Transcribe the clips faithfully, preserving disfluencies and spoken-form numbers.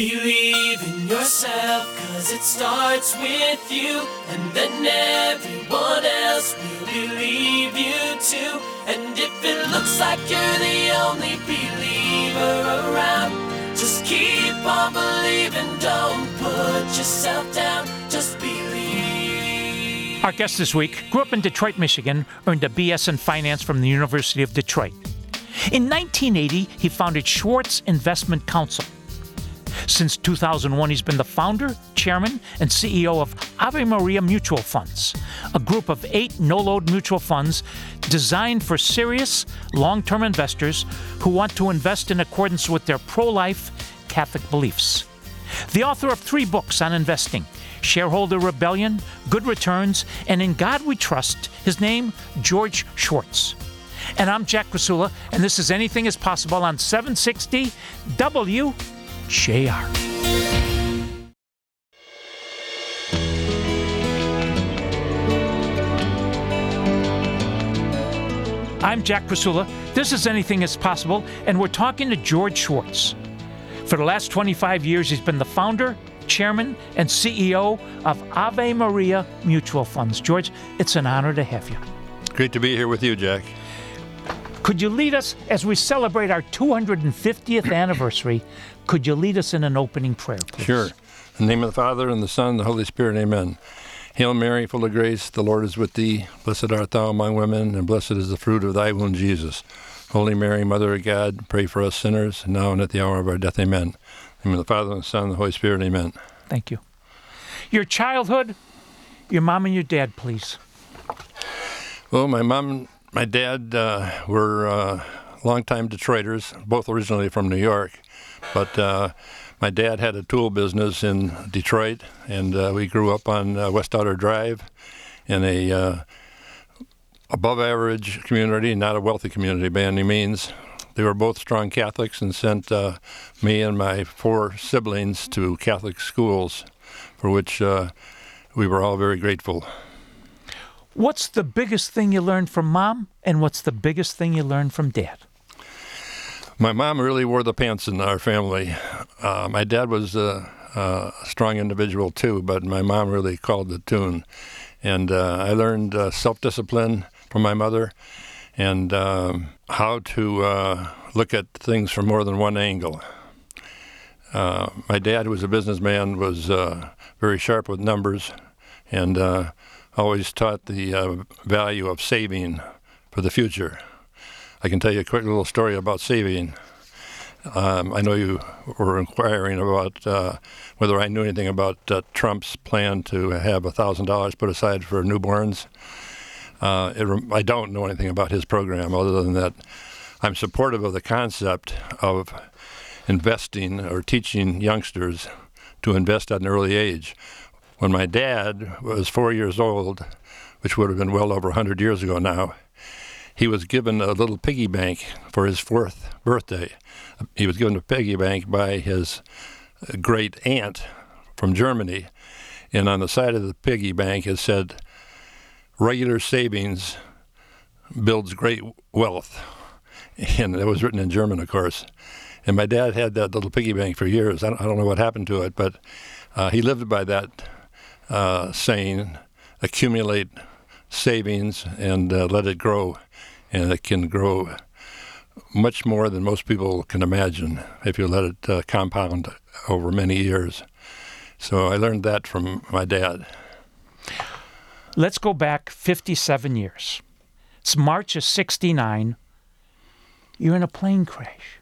Believe in yourself, cause it starts with you, and then everyone else will believe you too. And if it looks like you're the only believer around, just keep on believing, don't put yourself down, just believe. Our guest this week grew up in Detroit, Michigan, earned a B S in finance from the University of Detroit. In nineteen eighty, he founded Schwartz Investment Counsel. Since two thousand one, he's been the founder, chairman, and C E O of Ave Maria Mutual Funds, a group of eight no-load mutual funds designed for serious, long-term investors who want to invest in accordance with their pro-life Catholic beliefs. The author of three books on investing, Shareholder Rebellion, Good Returns, and In God We Trust, his name, George Schwartz. And I'm Jack Krasula, and this is Anything is Possible on seven sixty W J R. I'm Jack Krasula. This is Anything is Possible, and we're talking to George Schwartz. For the last twenty-five years, he's been the founder, chairman, and C E O of Ave Maria Mutual Funds. George, it's an honor to have you. Great to be here with you, Jack. Could you lead us, as we celebrate our two hundred fiftieth anniversary, could you lead us in an opening prayer, please? Sure. In the name of the Father, and the Son, and the Holy Spirit, amen. Hail Mary, full of grace, the Lord is with thee. Blessed art thou among women, and blessed is the fruit of thy womb, Jesus. Holy Mary, Mother of God, pray for us sinners, now and at the hour of our death, amen. In the name of the Father, and the Son, and the Holy Spirit, amen. Thank you. Your childhood, your mom and your dad, please. Well, my mom My dad uh, were uh, longtime Detroiters, both originally from New York. But uh, my dad had a tool business in Detroit, and uh, we grew up on uh, West Outer Drive in a uh, above-average community, not a wealthy community by any means. They were both strong Catholics and sent uh, me and my four siblings to Catholic schools, for which uh, we were all very grateful. What's the biggest thing you learned from Mom, and what's the biggest thing you learned from Dad? My mom really wore the pants in our family. Uh, my dad was a, a strong individual too, but my mom really called the tune. And uh, I learned uh, self-discipline from my mother and um, how to uh, look at things from more than one angle. Uh, my dad, who was a businessman, was uh, very sharp with numbers, and uh, always taught the uh, value of saving for the future. I can tell you a quick little story about saving. Um, I know you were inquiring about uh, whether I knew anything about uh, Trump's plan to have one thousand dollars put aside for newborns. Uh, it, I don't know anything about his program other than that I'm supportive of the concept of investing or teaching youngsters to invest at an early age. When my dad was four years old, which would have been well over one hundred years ago now, he was given a little piggy bank for his fourth birthday. He was given a piggy bank by his great aunt from Germany, and on the side of the piggy bank it said, "Regular savings builds great wealth." And it was written in German, of course. And my dad had that little piggy bank for years. I don't, I don't know what happened to it, but uh, he lived by that uh, saying, accumulate savings and uh, let it grow. And it can grow much more than most people can imagine if you let it uh, compound over many years. So I learned that from my dad. Let's go back fifty-seven years. It's March of sixty-nine. You're in a plane crash.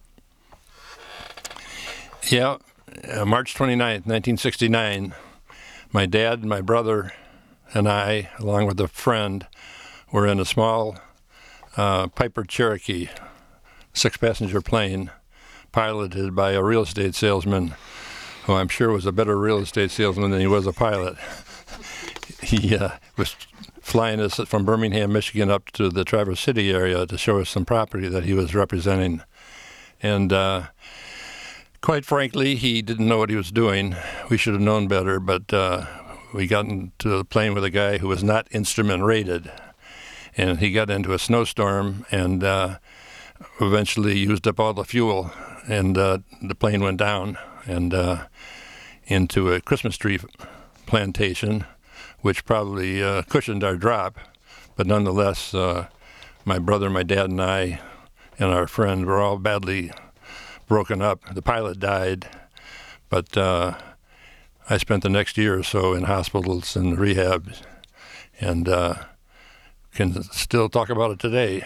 Yeah, uh, March twenty-ninth, nineteen sixty-nine, my dad, my brother, and I, along with a friend, were in a small uh, Piper Cherokee six-passenger plane piloted by a real estate salesman who I'm sure was a better real estate salesman than he was a pilot. He uh, was flying us from Birmingham, Michigan up to the Traverse City area to show us some property that he was representing. And uh, quite frankly, he didn't know what he was doing. We should have known better, but uh, we got into the plane with a guy who was not instrument rated. And he got into a snowstorm and uh, eventually used up all the fuel, and uh, the plane went down. and uh, into a Christmas tree plantation, which probably uh, cushioned our drop. But nonetheless, uh, my brother, my dad, and I, and our friend were all badly broken up. The pilot died, but uh, I spent the next year or so in hospitals and rehab, and uh, can still talk about it today.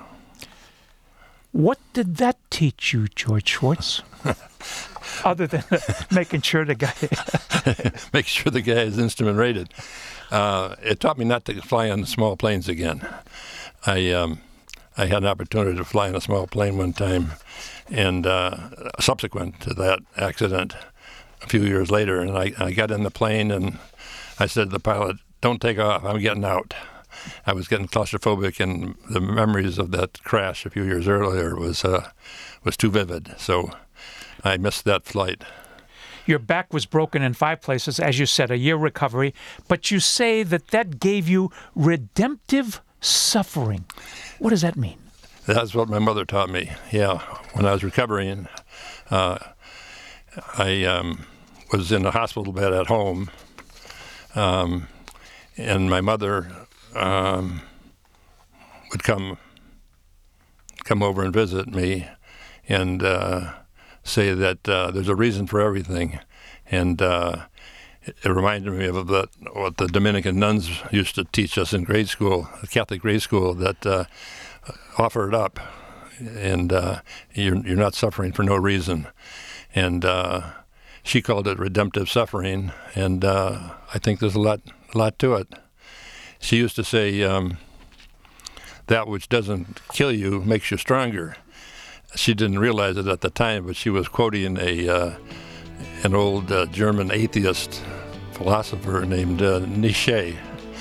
What did that teach you, George Schwartz? Other than making sure the guy... Make sure the guy is instrument rated. Uh, it taught me not to fly on small planes again. I um, I had an opportunity to fly in a small plane one time, and uh, subsequent to that accident, a few years later, and I, I got in the plane and I said to the pilot, "Don't take off, I'm getting out." I was getting claustrophobic, and the memories of that crash a few years earlier was uh, was too vivid, so I missed that flight. Your back was broken in five places, as you said, a year recovery, but you say that that gave you redemptive suffering. What does that mean? That's what my mother taught me, yeah. When I was recovering, uh, I um, was in a hospital bed at home, um, and my mother um, would come come over and visit me, and uh, say that uh, there's a reason for everything, and uh, it, it reminded me of the, what the Dominican nuns used to teach us in grade school, Catholic grade school, that uh, offer it up, and uh, you're you're not suffering for no reason, and uh, she called it redemptive suffering, and uh, I think there's a lot a lot to it. She used to say, um, "That which doesn't kill you makes you stronger." She didn't realize it at the time, but she was quoting a uh, an old uh, German atheist philosopher named uh, Nietzsche.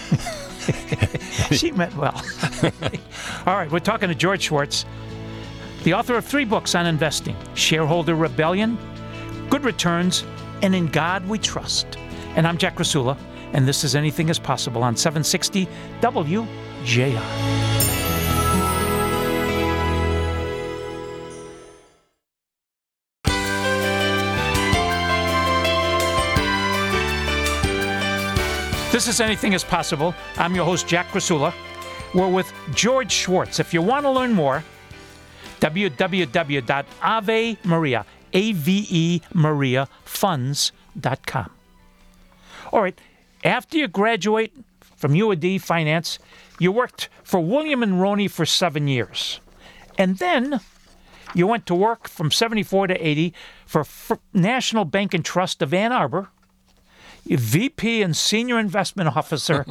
She meant well. All right, we're talking to George Schwartz, the author of three books on investing: Shareholder Rebellion, Good Returns, and In God We Trust. And I'm Jack Krasula, and this is Anything is Possible on seven sixty W J R. This is Anything is Possible. I'm your host, Jack Krasula. We're with George Schwartz. If you want to learn more, w w w dot ave maria, A V E Maria, funds dot com. All right, after you graduate from U of D Finance, you worked for William and Roney for seven years. And then you went to work from seventy-four to eighty for F- National Bank and Trust of Ann Arbor, V P and Senior Investment Officer.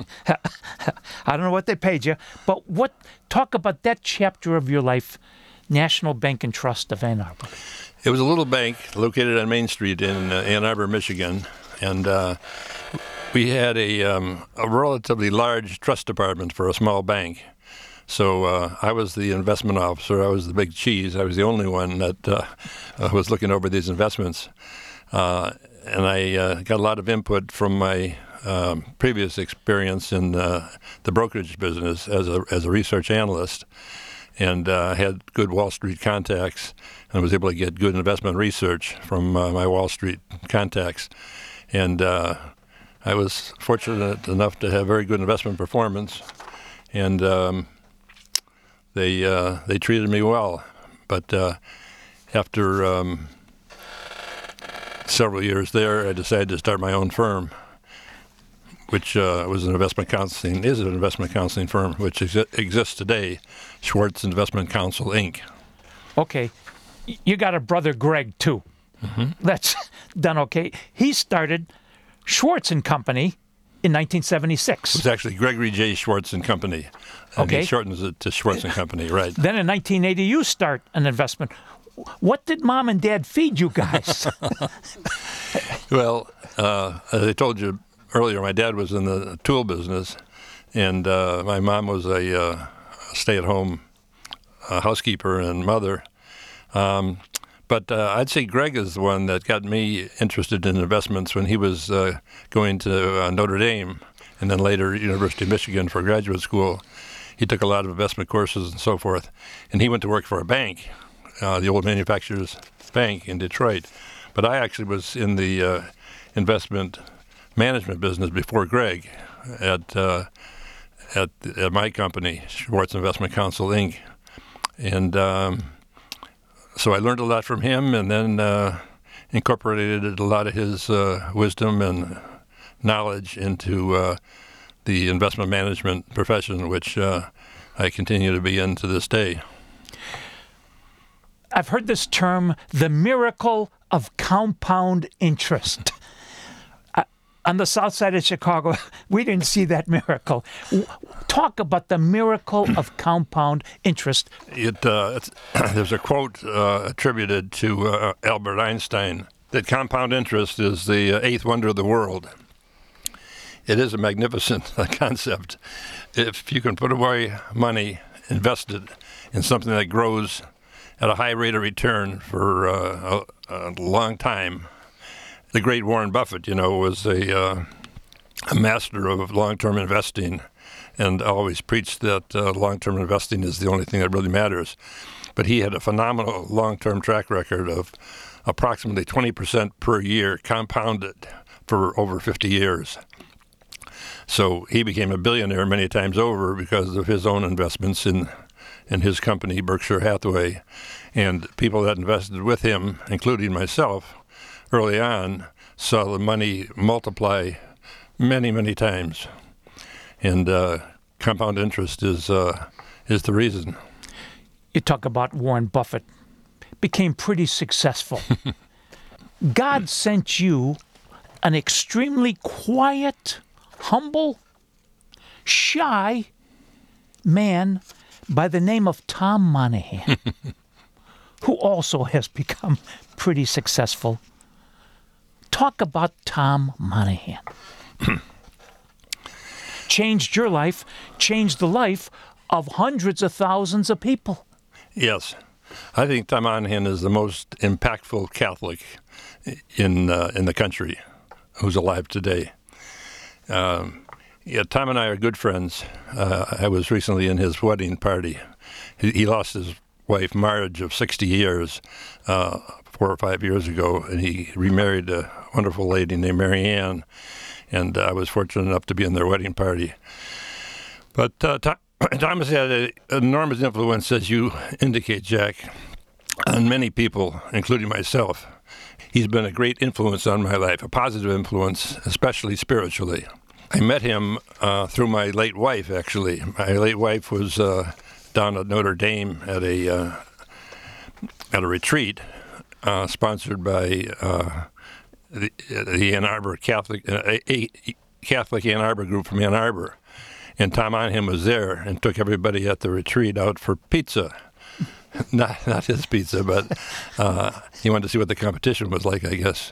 I don't know what they paid you, but what? Talk about that chapter of your life, National Bank and Trust of Ann Arbor. It was a little bank located on Main Street in uh, Ann Arbor, Michigan, and uh, we had a, um, a relatively large trust department for a small bank. So uh, I was the investment officer. I was the big cheese. I was the only one that uh, was looking over these investments. Uh, and I uh, got a lot of input from my um, previous experience in uh, the brokerage business as a as a research analyst, and uh, had good Wall Street contacts, and was able to get good investment research from uh, my Wall Street contacts. And uh, I was fortunate enough to have very good investment performance, and um, they uh, they treated me well. But uh, after um, several years there, I decided to start my own firm, which uh, was an investment counseling, is an investment counseling firm, which exi- exists today, Schwartz Investment Counsel, Incorporated. Okay, you got a brother, Greg, too. Mm-hmm. That's done okay. He started Schwartz and Company in nineteen seventy-six. It's actually Gregory J. Schwartz and Company. And Okay. he shortens it to Schwartz and Company, right. Then in nineteen eighty, you start an investment. What did Mom and Dad feed you guys? Well, uh, as I told you earlier, my dad was in the tool business, and uh, my mom was a uh, stay-at-home uh, housekeeper and mother. Um, but uh, I'd say Greg is the one that got me interested in investments when he was uh, going to uh, Notre Dame and then later University of Michigan for graduate school. He took a lot of investment courses and so forth, and he went to work for a bank, uh, the old Manufacturers Bank in Detroit. But I actually was in the uh, investment management business before Greg at uh, at, at my company, Schwartz Investment Counsel, Incorporated. And um, so I learned a lot from him, and then uh, incorporated a lot of his uh, wisdom and knowledge into uh, the investment management profession, which uh, I continue to be in to this day. I've heard this term, the miracle of compound interest. uh, on the south side of Chicago, we didn't see that miracle. W- Talk about the miracle of compound interest. It, uh, it's, there's a quote uh, attributed to uh, Albert Einstein that compound interest is the uh, eighth wonder of the world. It is a magnificent concept. If you can put away money invested in something that grows at a high rate of return for uh, a, a long time. The great Warren Buffett, you know, was a, uh, a master of long-term investing and always preached that uh, long-term investing is the only thing that really matters. But he had a phenomenal long-term track record of approximately twenty percent per year compounded for over fifty years. So he became a billionaire many times over because of his own investments in in his company, Berkshire Hathaway. And people that invested with him, including myself, early on, saw the money multiply many, many times. And uh, compound interest is uh, is the reason. You talk about Warren Buffett, became pretty successful. God sent you an extremely quiet, humble, shy man by the name of Tom Monahan, who also has become pretty successful. Talk about Tom Monahan. Changed your life, changed the life of hundreds of thousands of people. Yes. I think Tom Monahan is the most impactful Catholic in uh, in the country who's alive today. Um, yeah, Tom and I are good friends. Uh, I was recently in his wedding party. He, he lost his wife, Marge, of sixty years, uh, four or five years ago, and he remarried a wonderful lady named Mary Ann, and I was fortunate enough to be in their wedding party. But uh, Tom, Tom has had an enormous influence, as you indicate, Jack, on many people, including myself. He's been a great influence on my life, a positive influence, especially spiritually. I met him uh, through my late wife, actually. My late wife was uh, down at Notre Dame at a uh, at a retreat uh, sponsored by uh, the, the Ann Arbor Catholic uh, a, a Catholic Ann Arbor group from Ann Arbor, and Tom Monahan was there and took everybody at the retreat out for pizza. Not not his pizza, but uh, he wanted to see what the competition was like, I guess.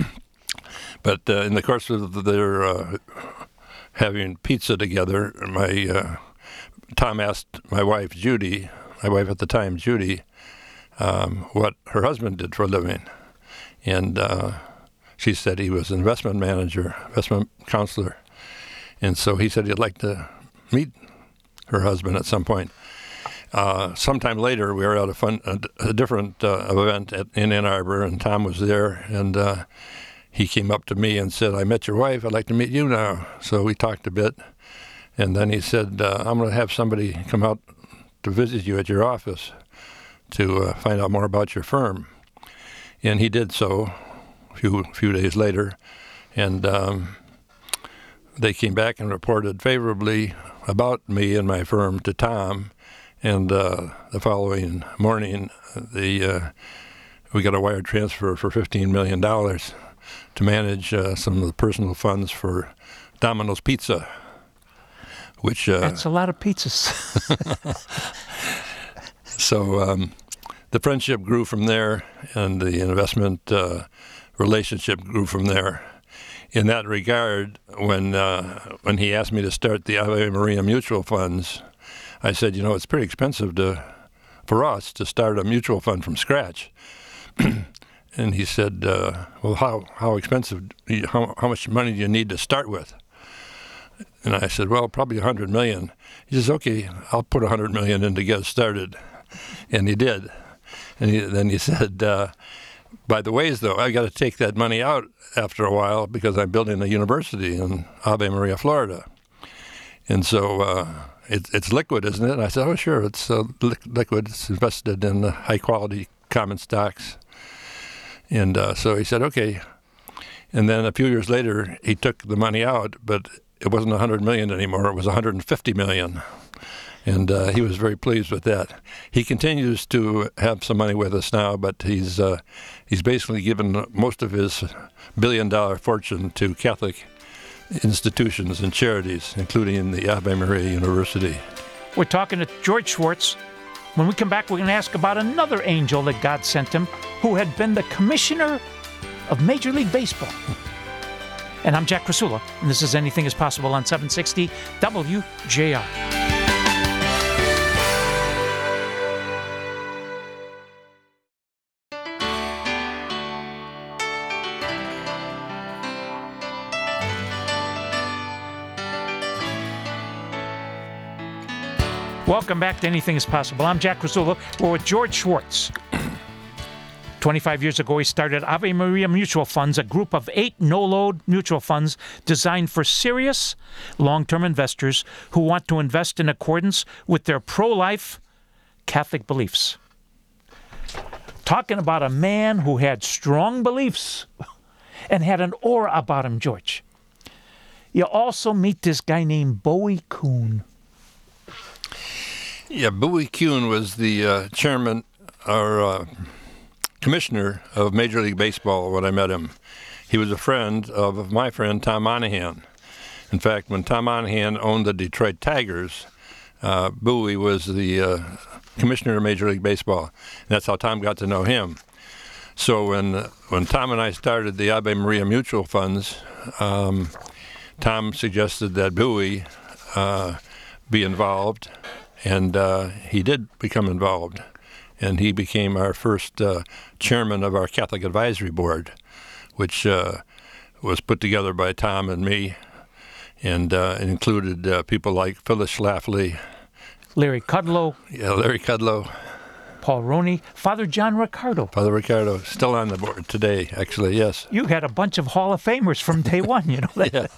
But uh, in the course of their uh, having pizza together, my uh, Tom asked my wife, Judy, my wife at the time, Judy, um, what her husband did for a living. And uh, she said he was an investment manager, investment counselor. And so he said he'd like to meet her husband at some point. Uh, sometime later, we were at a, fun, a, a different uh, event at, in Ann Arbor, and Tom was there, and uh, he came up to me and said, I met your wife, I'd like to meet you now. So we talked a bit, and then he said, uh, I'm going to have somebody come out to visit you at your office to uh, find out more about your firm. And he did so a few, few days later, and um, they came back and reported favorably about me and my firm to Tom. And uh, the following morning, the uh, we got a wire transfer for fifteen million dollars to manage uh, some of the personal funds for Domino's Pizza, which... Uh, That's a lot of pizzas. So um, the friendship grew from there, and the investment uh, relationship grew from there. In that regard, when uh, when he asked me to start the Ave Maria Mutual Funds, I said, you know, it's pretty expensive to, for us to start a mutual fund from scratch. And he said, uh, well, how how expensive, do you, how, how much money do you need to start with? And I said, well, probably one hundred million dollars. He says, okay, I'll put one hundred million dollars in to get started. And he did. And he, then he said, uh, by the ways, though, I got to take that money out after a while because I'm building a university in Ave Maria, Florida. And so uh, it, it's liquid, isn't it? And I said, oh, sure, it's uh, li- liquid. It's invested in uh, high-quality common stocks. And uh, so he said, okay. And then a few years later, he took the money out, but it wasn't one hundred million dollars anymore. It was one hundred fifty million dollars. And uh, he was very pleased with that. He continues to have some money with us now, but he's uh, he's basically given most of his billion-dollar fortune to Catholic institutions and charities, including the Ave Maria University. We're talking to George Schwartz. When we come back, we're going to ask about another angel that God sent him, who had been the commissioner of Major League Baseball. And I'm Jack Krasula, and this is Anything is Possible on seven sixty W J R. Welcome back to Anything is Possible. I'm Jack Krasula. We're with George Schwartz. twenty-five years ago, he started Ave Maria Mutual Funds, a group of eight no-load mutual funds designed for serious long-term investors who want to invest in accordance with their pro-life Catholic beliefs. Talking about a man who had strong beliefs and had an aura about him, George. You also meet this guy named Bowie Kuhn. Yeah, Bowie Kuhn was the uh, chairman or uh, commissioner of Major League Baseball when I met him. He was a friend of my friend Tom Monahan. In fact, when Tom Monahan owned the Detroit Tigers, uh, Bowie was the uh, commissioner of Major League Baseball. And that's how Tom got to know him. So when uh, when Tom and I started the Ave Maria Mutual Funds, um, Tom suggested that Bowie uh, be involved. And uh, he did become involved, and he became our first uh, chairman of our Catholic Advisory Board, which uh, was put together by Tom and me, and uh, it included uh, people like Phyllis Schlafly, Larry Kudlow, yeah, Larry Kudlow, Paul Roney, Father John Ricardo. Father Ricardo, still on the board today, actually, yes. You had a bunch of Hall of Famers from day one, you know that. Yeah.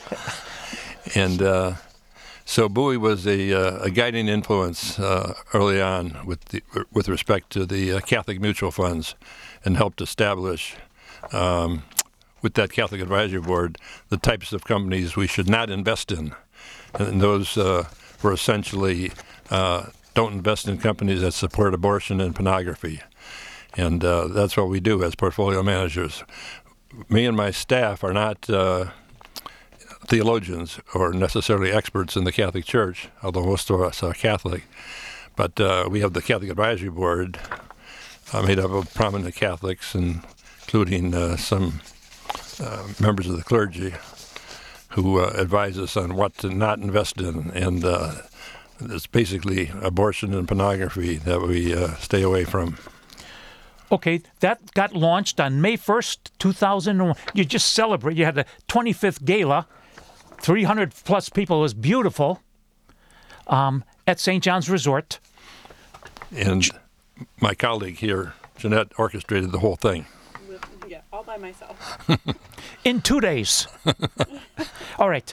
And uh, so Bowie was a, uh, a guiding influence uh, early on with the, with respect to the uh, Catholic mutual funds, and helped establish, um, with that Catholic Advisory Board, the types of companies we should not invest in. And those uh, were essentially uh, don't invest in companies that support abortion and pornography. And uh, that's what we do as portfolio managers. Me and my staff are not Uh, theologians or necessarily experts in the Catholic Church, although most of us are Catholic. But uh, we have the Catholic Advisory Board uh, made up of prominent Catholics, and including uh, some uh, members of the clergy who uh, advise us on what to not invest in. And uh, it's basically abortion and pornography that we uh, stay away from. Okay, that got launched on May first, two thousand one. You just celebrate. You had the twenty-fifth gala. three hundred plus people. It was beautiful um, at Saint John's Resort. And my colleague here, Jeanette, orchestrated the whole thing. Yeah, all by myself. In two days. All right.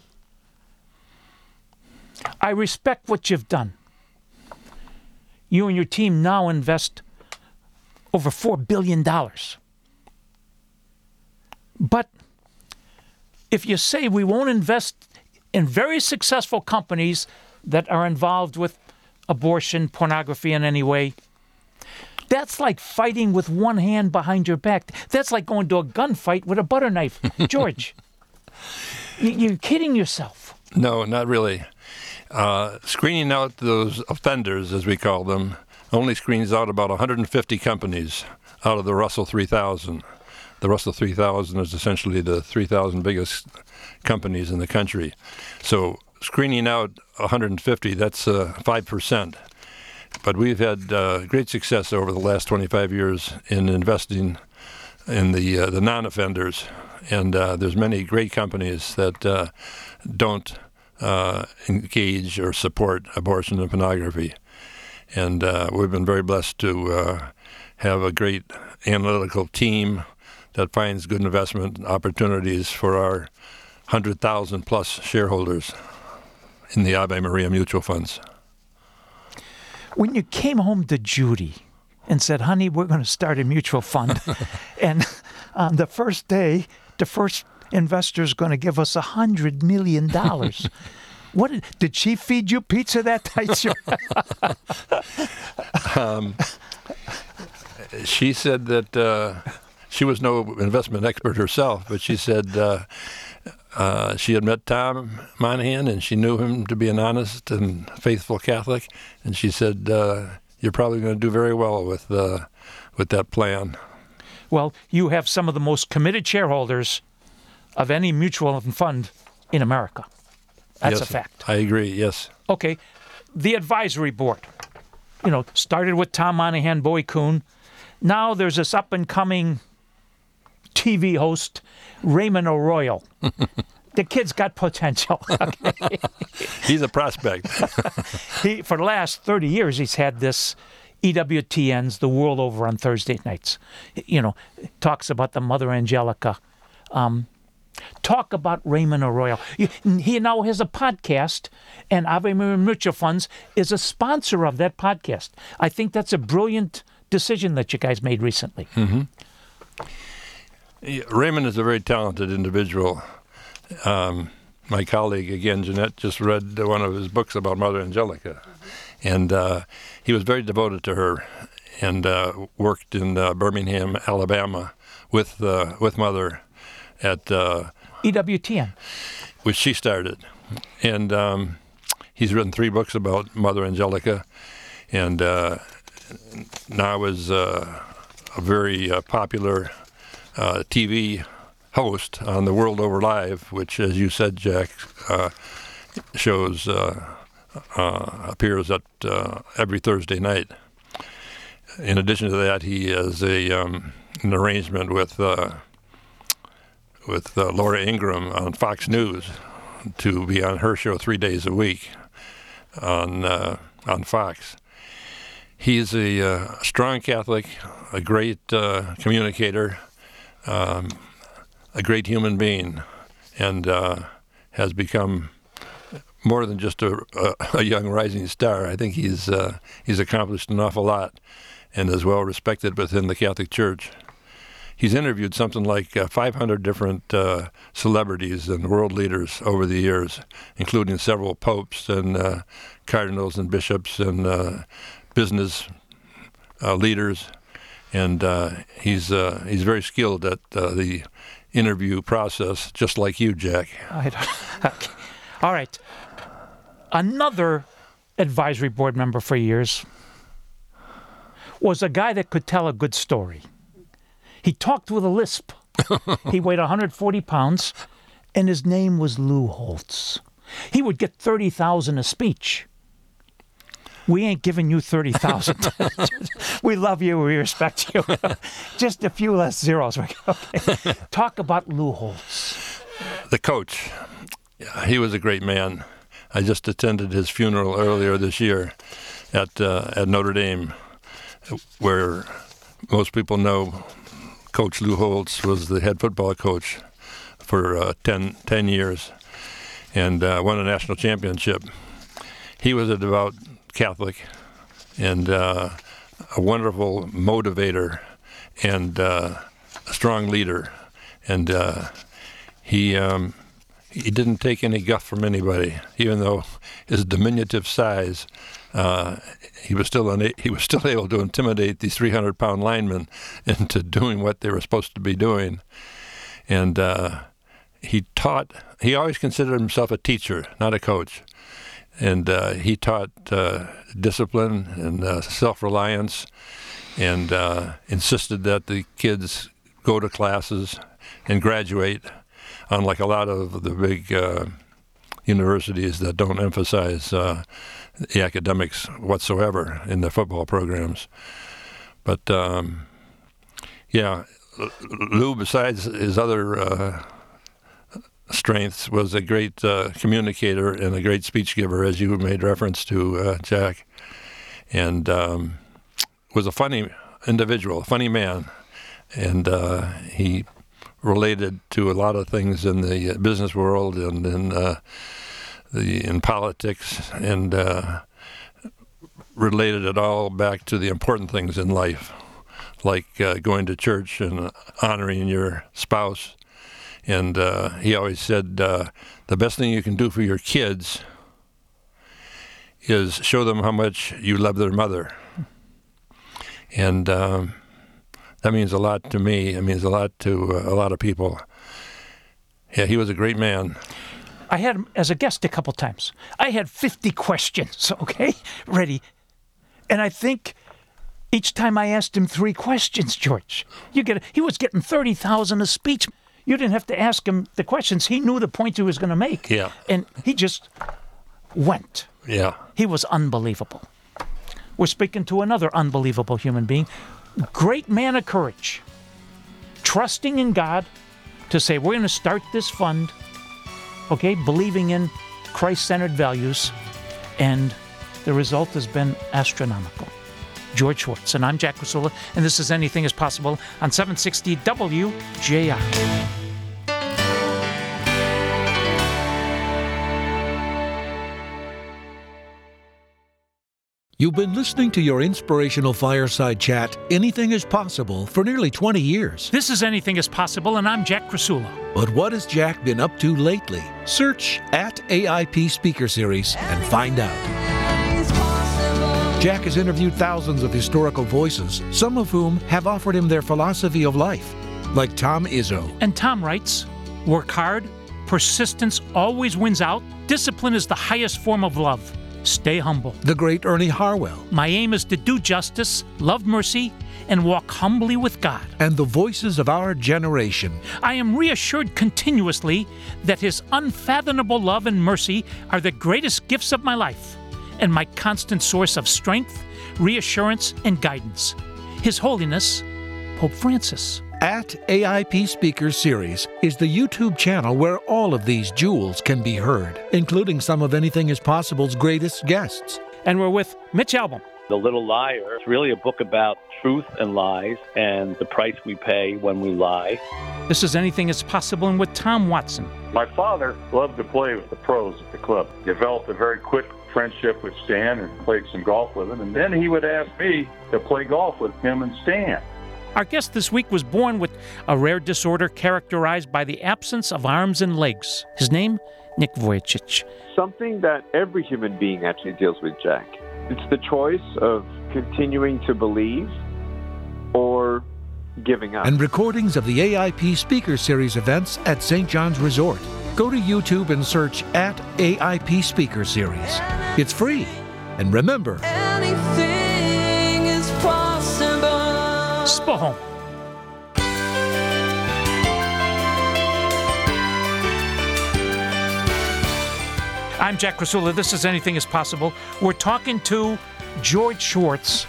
I respect what you've done. You and your team now invest over four billion dollars. But if you say we won't invest in very successful companies that are involved with abortion, pornography in any way, that's like fighting with one hand behind your back. That's like going to a gunfight with a butter knife. George, you're kidding yourself. No, not really. Uh, screening out those offenders, as we call them, only screens out about one hundred fifty companies out of the Russell three thousand. The Russell three thousand is essentially the three thousand biggest companies in the country. So screening out one hundred fifty, that's uh, five percent. But we've had uh, great success over the last twenty-five years in investing in the uh, the non-offenders. And uh, there's many great companies that uh, don't uh, engage or support abortion and pornography. And uh, we've been very blessed to uh, have a great analytical team that finds good investment opportunities for our one hundred thousand plus shareholders in the Ave Maria mutual funds. When you came home to Judy and said, honey, we're going to start a mutual fund, and on the first day, the first investor is going to give us one hundred million dollars. What did, did she feed you pizza that night? um, she said that uh, she was no investment expert herself, but she said uh, uh, she had met Tom Monahan and she knew him to be an honest and faithful Catholic, and she said, uh, "You're probably going to do very well with uh, with that plan." Well, you have some of the most committed shareholders of any mutual fund in America. That's yes, a fact. I agree, yes. Okay. The advisory board, you know, started with Tom Monahan, Bowie Kuhn. Now there's this up-and-coming T V host, Raymond Arroyo. The kid's got potential. Okay? He's a prospect. he, for the last thirty years, he's had this E W T N's The World Over on Thursday nights. You know, talks about the Mother Angelica. Um, talk about Raymond Arroyo. He now has a podcast, and Ave Maria Mutual Funds is a sponsor of that podcast. I think that's a brilliant decision that you guys made recently. Mm-hmm. Yeah, Raymond is a very talented individual. Um, my colleague, again, Jeanette, just read one of his books about Mother Angelica. And uh, he was very devoted to her and uh, worked in uh, Birmingham, Alabama with uh, with Mother at uh, E W T N, which she started. And um, he's written three books about Mother Angelica, and uh, now is uh, a very uh, popular uh, T V host on The World Over Live, which, as you said, Jack, uh, shows uh, uh, appears at uh, every Thursday night. In addition to that, he has a um, an arrangement with uh, with uh, Laura Ingraham on Fox News to be on her show three days a week on uh, on Fox. He is a uh, strong Catholic, a great uh, communicator, um, a great human being, and uh, has become more than just a, a, a young rising star. I think he's uh, he's accomplished an awful lot and is well respected within the Catholic Church. He's interviewed something like uh, five hundred different uh, celebrities and world leaders over the years, including several popes and uh, cardinals and bishops and uh, business uh, leaders. And uh, he's uh, he's very skilled at uh, the interview process, just like you, Jack. I don't, okay. All right. Another advisory board member for years was a guy that could tell a good story. He talked with a lisp. He weighed one hundred forty pounds, and his name was Lou Holtz. He would get thirty thousand dollars a speech. We ain't giving you thirty thousand dollars. We love you. We respect you. Just a few less zeros. Okay. Talk about Lou Holtz. The coach. He was a great man. I just attended his funeral earlier this year at uh, at Notre Dame, where most people know Coach Lou Holtz was the head football coach for uh, ten, ten years and uh, won a national championship. He was a devout Catholic and uh, a wonderful motivator and uh, a strong leader. And uh, he um, he didn't take any guff from anybody, even though his diminutive size. Uh, he was still una- he was still able to intimidate these three hundred pound linemen into doing what they were supposed to be doing, and uh, he taught. He always considered himself a teacher, not a coach, and uh, he taught uh, discipline and uh, self-reliance, and uh, insisted that the kids go to classes and graduate, unlike a lot of the big uh, universities that don't emphasize Uh, the academics whatsoever in their football programs. But um, yeah, Lou, besides his other uh, strengths, was a great uh, communicator and a great speech giver, as you made reference to, uh, Jack, and um, was a funny individual, a funny man. and uh, he related to a lot of things in the business world and in uh, the in politics, and uh, related it all back to the important things in life, like uh, going to church and honoring your spouse. And uh, he always said, uh, the best thing you can do for your kids is show them how much you love their mother. And um, that means a lot to me. It means a lot to uh, a lot of people. Yeah, he was a great man. I had him as a guest a couple times. I had fifty questions, okay, ready. And I think each time I asked him three questions, George, you get he was getting thirty thousand a speech. You didn't have to ask him the questions. He knew the point he was going to make. Yeah. And he just went. Yeah. He was unbelievable. We're speaking to another unbelievable human being. Great man of courage. Trusting in God to say, we're going to start this fund, okay, believing in Christ-centered values, and the result has been astronomical. George Schwartz, and I'm Jack Krasula, and this is Anything is Possible on seven sixty W J I. You've been listening to your inspirational fireside chat, Anything is Possible, for nearly twenty years. This is Anything is Possible, and I'm Jack Krasula. But what has Jack been up to lately? Search at A I P Speaker Series and find out. Jack has interviewed thousands of historical voices, some of whom have offered him their philosophy of life, like Tom Izzo. And Tom writes, work hard, persistence always wins out, discipline is the highest form of love. Stay humble. The great Ernie Harwell. My aim is to do justice, love mercy, and walk humbly with God. And the voices of our generation. I am reassured continuously that His unfathomable love and mercy are the greatest gifts of my life and my constant source of strength, reassurance, and guidance. His Holiness, Pope Francis. At A I P Speaker Series is the YouTube channel where all of these jewels can be heard, including some of Anything is Possible's greatest guests. And we're with Mitch Albom. The Little Liar. It's really a book about truth and lies and the price we pay when we lie. This is Anything is Possible, and with Tom Watson. My father loved to play with the pros at the club. Developed a very quick friendship with Stan and played some golf with him. And then he would ask me to play golf with him and Stan. Our guest this week was born with a rare disorder characterized by the absence of arms and legs. His name, Nick Vujicic. Something that every human being actually deals with, Jack. It's the choice of continuing to believe or giving up. And recordings of the A I P Speaker Series events at Saint John's Resort. Go to YouTube and search at A I P Speaker Series. It's free. And remember, Anything is possible. Spohom. I'm Jack Krasula. This is Anything is Possible. We're talking to George Schwartz,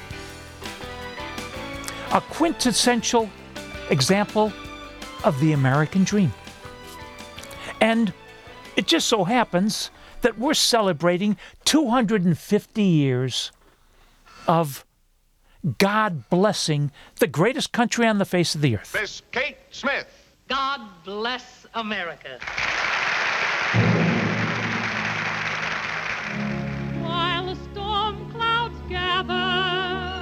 a quintessential example of the American dream. And it just so happens that we're celebrating two hundred fifty years of God blessing the greatest country on the face of the earth. Miss Kate Smith. God bless America. While the storm clouds gather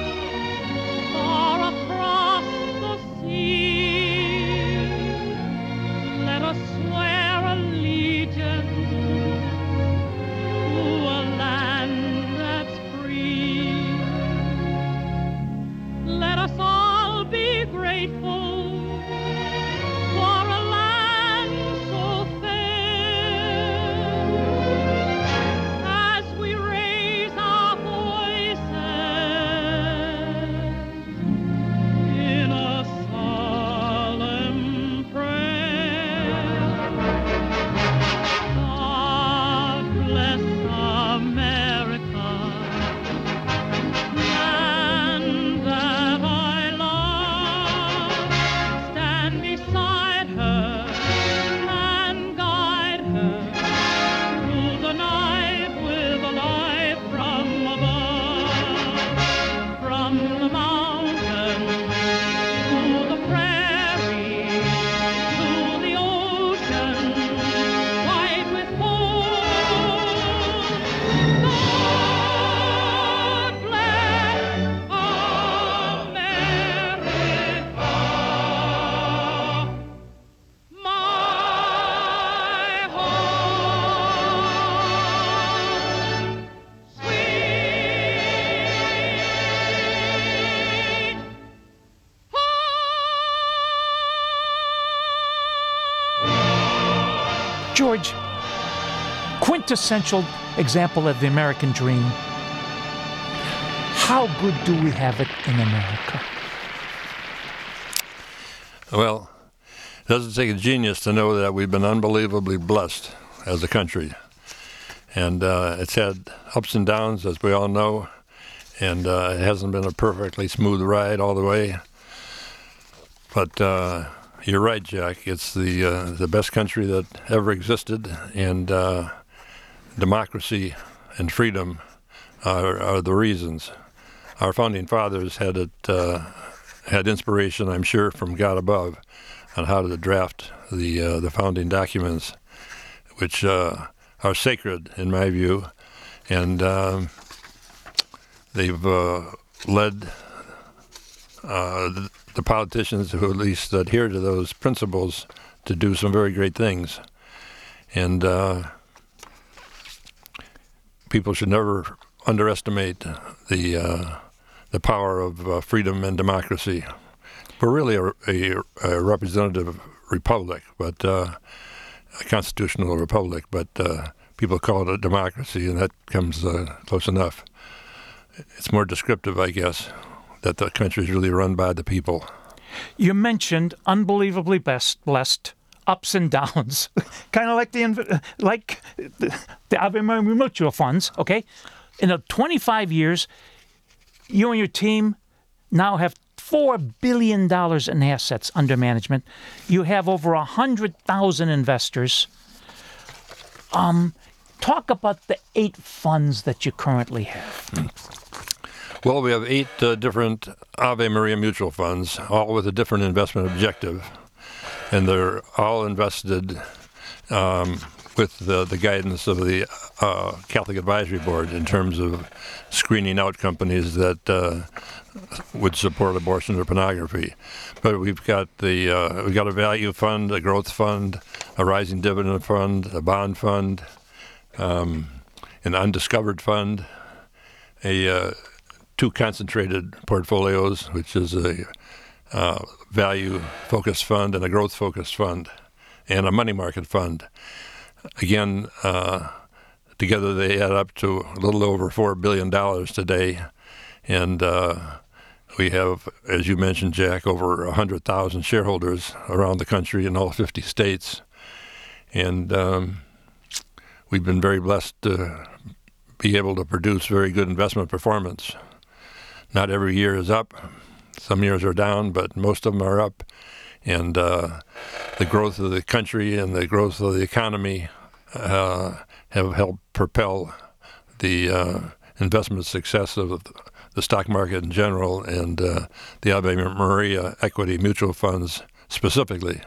far across the sea, let us swear allegiance to a land that's free. Let us all be grateful for a land so George, quintessential example of the American dream. How good do we have it in America? Well, it doesn't take a genius to know that we've been unbelievably blessed as a country. And uh, it's had ups and downs, as we all know, and uh, it hasn't been a perfectly smooth ride all the way. But uh, you're right, Jack. It's the uh, the best country that ever existed, and uh, democracy and freedom are, are the reasons. Our founding fathers had it uh, had inspiration, I'm sure, from God above on how to draft the uh, the founding documents, which uh, are sacred in my view, and um, they've uh, led uh, the, the politicians who at least adhere to those principles to do some very great things, and uh, people should never underestimate the uh, the power of uh, freedom and democracy. We're really a, a, a representative republic, but uh, a constitutional republic, but uh, people call it a democracy, and that comes uh, close enough. It's more descriptive, I guess, that the country is really run by the people. You mentioned unbelievably best, blessed, ups and downs, kind of like the like the, the American mutual funds. Okay, in the twenty-five years, you and your team now have four billion dollars in assets under management. You have over one hundred thousand investors. Um, talk about the eight funds that you currently have. Well, we have eight uh, different Ave Maria mutual funds, all with a different investment objective. And they're all invested um, with the, the guidance of the uh, Catholic Advisory Board in terms of screening out companies that uh, would support abortion or pornography. But we've got the uh, we've got a value fund, a growth fund, a rising dividend fund, a bond fund, um, an undiscovered fund, a uh, two concentrated portfolios, which is a uh, value-focused fund and a growth-focused fund, and a money market fund. Again, uh, together they add up to a little over four billion dollars today, and uh, we have, as you mentioned, Jack, over one hundred thousand shareholders around the country in all fifty states, and um, we've been very blessed to be able to produce very good investment performance. Not every year is up. Some years are down, but most of them are up. And uh, the growth of the country and the growth of the economy uh, have helped propel the uh, investment success of the stock market in general and uh, the Ave Maria equity mutual funds specifically.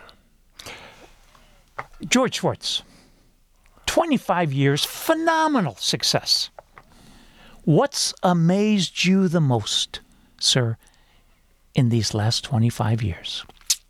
George Schwartz, twenty-five years, phenomenal success. What's amazed you the most, sir, in these last twenty-five years?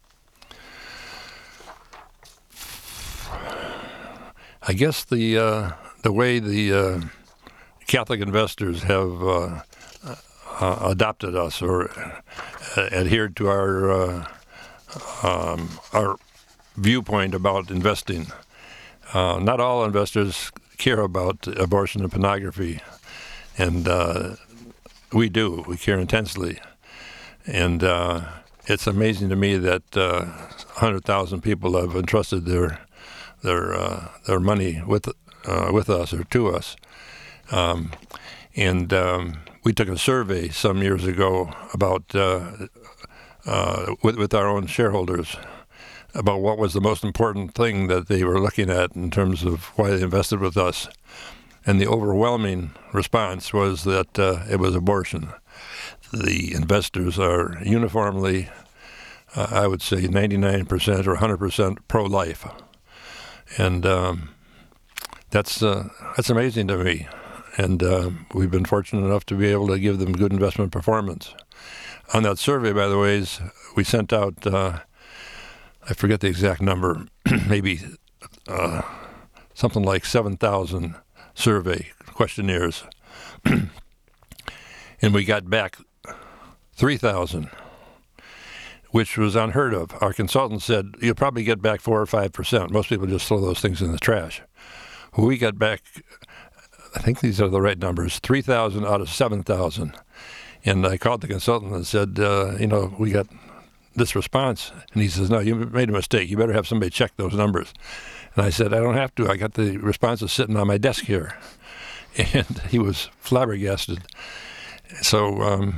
I guess the uh, the way the uh, Catholic investors have uh, uh, adopted us or uh, adhered to our uh, um, our viewpoint about investing. Uh, not all investors care about abortion and pornography, and uh, we do. We care intensely, and uh, it's amazing to me that uh, one hundred thousand people have entrusted their their uh, their money with uh, with us or to us. Um, and um, we took a survey some years ago about uh, uh, with with our own shareholders about what was the most important thing that they were looking at in terms of why they invested with us. And the overwhelming response was that uh, it was abortion. The investors are uniformly, uh, I would say, ninety-nine percent or one hundred percent pro-life. And um, that's uh, that's amazing to me. And uh, we've been fortunate enough to be able to give them good investment performance. On that survey, by the way, we sent out, uh, I forget the exact number, maybe uh, something like seven thousand survey questionnaires. And we got back three thousand. which was unheard of. Our consultant said, you'll probably get back four or five percent. Most people just throw those things in the trash. We got back, I think these are the right numbers, three thousand out of seven thousand. And I called the consultant and said, uh, you know, we got this response. And he says, no, you made a mistake. You better have somebody check those numbers. And I said, I don't have to. I got the responses sitting on my desk here. And he was flabbergasted. So, um,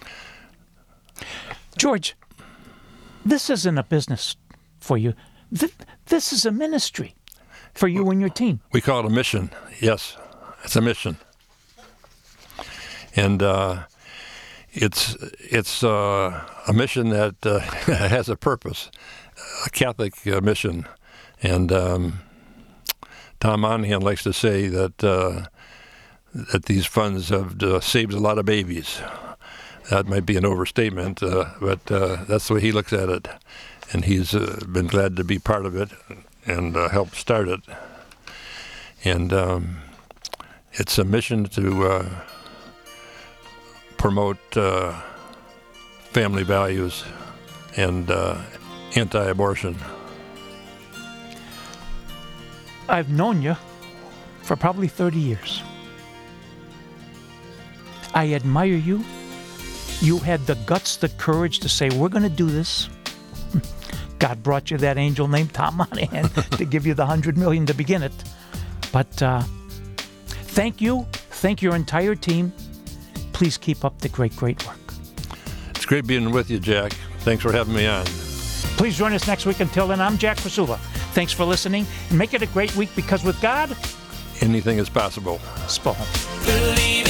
George, this isn't a business for you. Th- this is a ministry for you and your team. We call it a mission. Yes, it's a mission. And uh, it's it's uh, a mission that uh, has a purpose, a Catholic uh, mission. And um, Tom Monahan likes to say that uh, that these funds have uh, saved a lot of babies. That might be an overstatement, uh, but uh, that's the way he looks at it. And he's uh, been glad to be part of it and uh, help start it. And um, it's a mission to uh, promote uh, family values and uh, anti-abortion. I've known you for probably thirty years. I admire you. You had the guts, the courage to say, we're going to do this. God brought you that angel named Tom Monahan to give you the one hundred million dollars to begin it. But uh, thank you. Thank your entire team. Please keep up the great, great work. It's great being with you, Jack. Thanks for having me on. Please join us next week. Until then, I'm Jack Krasula. Thanks for listening, and make it a great week, because with God, anything is possible. Spohom. Believe